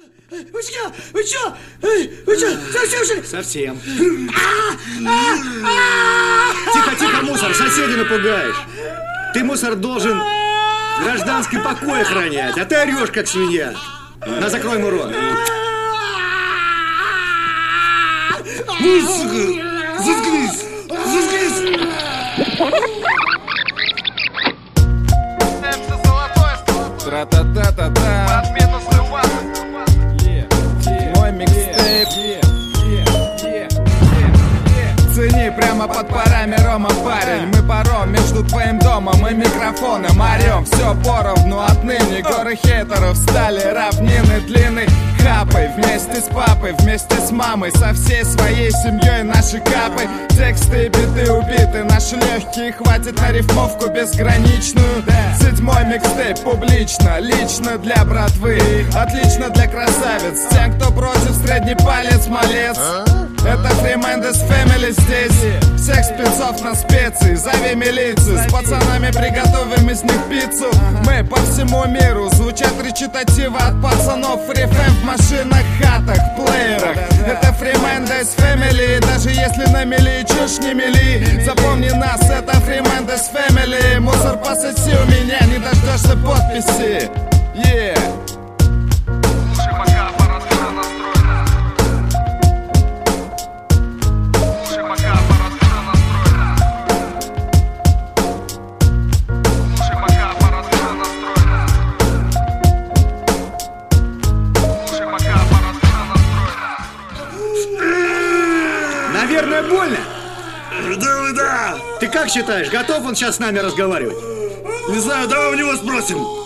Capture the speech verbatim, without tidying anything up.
Вы что? Вы что? Вы что? Совсем же? Совсем. Тихо, тихо, мусор, соседей напугаешь. Ты, мусор, должен гражданский покой охранять, а ты орешь, как свинья. На, закрой ему рот. Заткнись! Заткнись! Тра-та-та-та-та. Мой микстейп. Цени прямо под парами, Рома, парень. Мы паром между твоим домом и микрофоном орем. Все поровну отныне, горы хейтеров стали равнины длины. Хапай вместе с папой, вместе с мамой, со всей своей семьей наши капы. Тексты и биты убиты, наши легкие хватит на рифмовку безграничную. Седьмой микстейп публично, лично для братвы, отлично для красавиц. Тем, кто против, средний палец, малец. Это Freemandes Family здесь. Всех спецов на специи, зови милицию. С пацанами приготовим из них пиццу. Мы по всему миру, звучат речитативы от пацанов. Фрифэм в машинах, хатах, плеерах. Это Freemandes Family. Даже если на мели чушь не мели, запомни нас, это Freemandes Family. Мусор пососи у меня, не дождешься подписи. Yeah. Наверное, больно? Да, да. Ты как считаешь, готов он сейчас с нами разговаривать? Не знаю, давай у него спросим.